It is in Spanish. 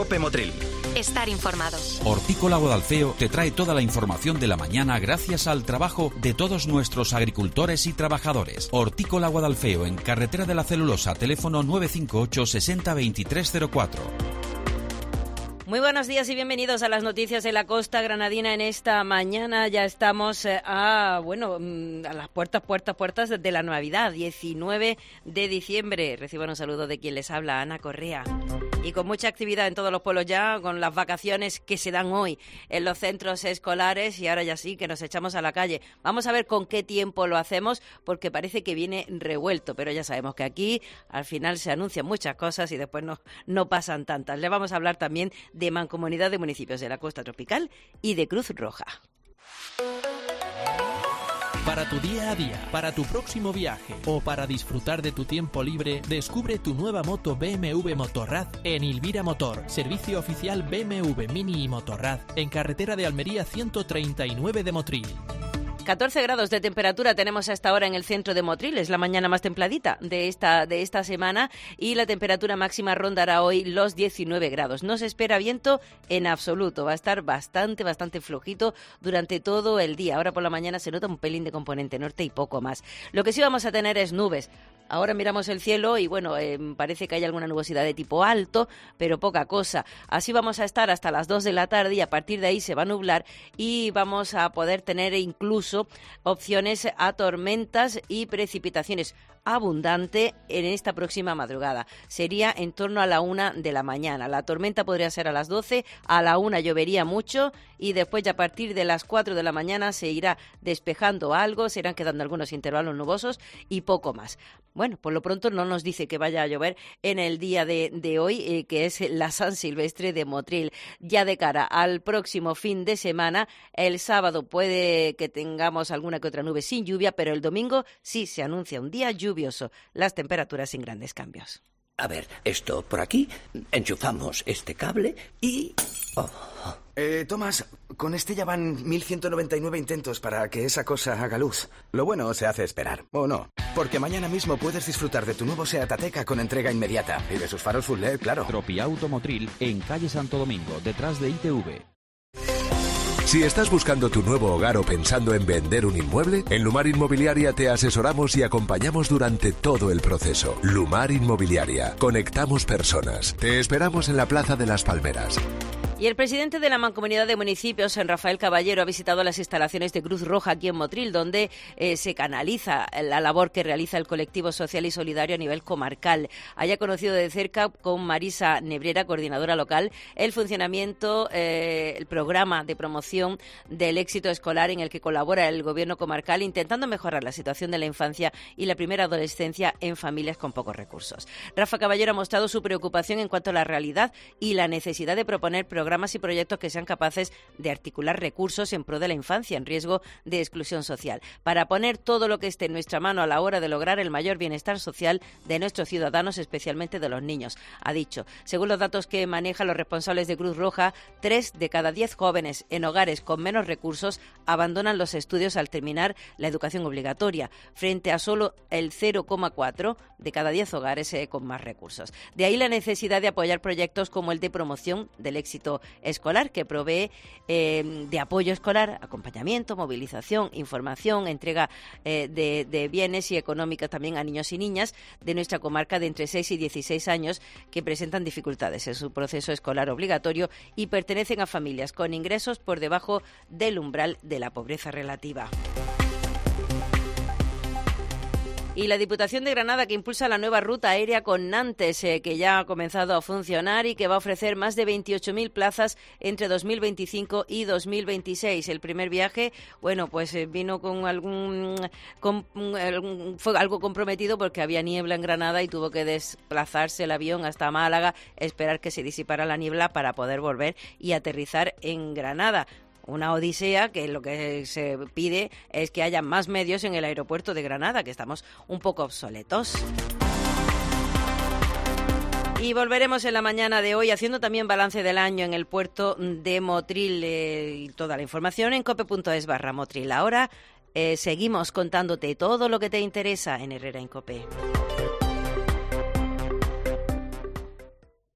Cope Motril. Estar informado. Hortícola Guadalfeo te trae toda la información de la mañana gracias al trabajo de todos nuestros agricultores y trabajadores. Hortícola Guadalfeo, en Carretera de la Celulosa, teléfono 958 60 2304. Muy buenos días y bienvenidos a las noticias de la costa granadina. En esta mañana ya estamos a las puertas de la Navidad, 19 de diciembre. Reciban un saludo de quien les habla, Ana Correa. Y con mucha actividad en todos los pueblos ya, con las vacaciones que se dan hoy en los centros escolares, y ahora ya sí que nos echamos a la calle. Vamos a ver con qué tiempo lo hacemos, porque parece que viene revuelto, pero ya sabemos que aquí al final se anuncian muchas cosas y después no pasan tantas. Le vamos a hablar también de Mancomunidad de Municipios de la Costa Tropical y de Cruz Roja. Para tu día a día, para tu próximo viaje o para disfrutar de tu tiempo libre, descubre tu nueva moto BMW Motorrad en Ilvira Motor, servicio oficial BMW Mini y Motorrad, en carretera de Almería 139 de Motril. 14 grados de temperatura tenemos hasta ahora en el centro de Motril, es la mañana más templadita de esta semana, y la temperatura máxima rondará hoy los 19 grados. No se espera viento en absoluto, va a estar bastante flojito durante todo el día. Ahora por la mañana se nota un pelín de componente norte y poco más. Lo que sí vamos a tener es nubes. Ahora miramos el cielo y parece que hay alguna nubosidad de tipo alto, pero poca cosa. Así vamos a estar hasta las 2 de la tarde y a partir de ahí se va a nublar y vamos a poder tener incluso opciones a tormentas y precipitaciones abundante en esta próxima madrugada. Sería en torno a la 1 de la mañana. La tormenta podría ser a las 12, a la 1 llovería mucho y después ya a partir de las 4 de la mañana se irá despejando algo, se irán quedando algunos intervalos nubosos y poco más. Bueno, por lo pronto no nos dice que vaya a llover en el día de hoy, que es la San Silvestre de Motril. Ya de cara al próximo fin de semana, el sábado puede que tengamos alguna que otra nube sin lluvia, pero el domingo sí se anuncia un día lluvioso, las temperaturas sin grandes cambios. A ver, esto por aquí, enchufamos este cable y... Tomás, con este ya van 1199 intentos para que esa cosa haga luz. Lo bueno se hace esperar, ¿o no? Porque mañana mismo puedes disfrutar de tu nuevo Seat Ateca con entrega inmediata. Y de sus faros full LED, claro. Tropiauto Motril, en calle Santo Domingo, detrás de ITV. Si estás buscando tu nuevo hogar o pensando en vender un inmueble, en Lumar Inmobiliaria te asesoramos y acompañamos durante todo el proceso. Lumar Inmobiliaria. Conectamos personas. Te esperamos en la Plaza de las Palmeras. Y el presidente de la Mancomunidad de Municipios, San Rafael Caballero, ha visitado las instalaciones de Cruz Roja aquí en Motril, donde se canaliza la labor que realiza el colectivo social y solidario a nivel comarcal. Haya conocido de cerca con Marisa Nebrera, coordinadora local, el funcionamiento, el programa de promoción del éxito escolar en el que colabora el gobierno comarcal, intentando mejorar la situación de la infancia y la primera adolescencia en familias con pocos recursos. Rafa Caballero ha mostrado su preocupación en cuanto a la realidad y la necesidad de proponer programas y proyectos que sean capaces de articular recursos en pro de la infancia en riesgo de exclusión social, para poner todo lo que esté en nuestra mano a la hora de lograr el mayor bienestar social de nuestros ciudadanos, especialmente de los niños, ha dicho. Según los datos que manejan los responsables de Cruz Roja, 3 de cada 10 jóvenes en hogares con menos recursos abandonan los estudios al terminar la educación obligatoria, frente a solo el 0,4 de cada 10 hogares con más recursos. De ahí la necesidad de apoyar proyectos como el de promoción del éxito escolar, que provee de apoyo escolar, acompañamiento, movilización, información, entrega de bienes y económicas también a niños y niñas de nuestra comarca de entre 6 y 16 años que presentan dificultades en su proceso escolar obligatorio y pertenecen a familias con ingresos por debajo del umbral de la pobreza relativa. Y la Diputación de Granada, que impulsa la nueva ruta aérea con Nantes, que ya ha comenzado a funcionar y que va a ofrecer más de 28.000 plazas entre 2025 y 2026. El primer viaje, vino fue algo comprometido porque había niebla en Granada y tuvo que desplazarse el avión hasta Málaga, esperar que se disipara la niebla para poder volver y aterrizar en Granada. Una odisea que lo que se pide es que haya más medios en el aeropuerto de Granada, que estamos un poco obsoletos. Y volveremos en la mañana de hoy haciendo también balance del año en el puerto de Motril. Y toda la información en cope.es/Motril. Ahora seguimos contándote todo lo que te interesa en Herrera en Cope.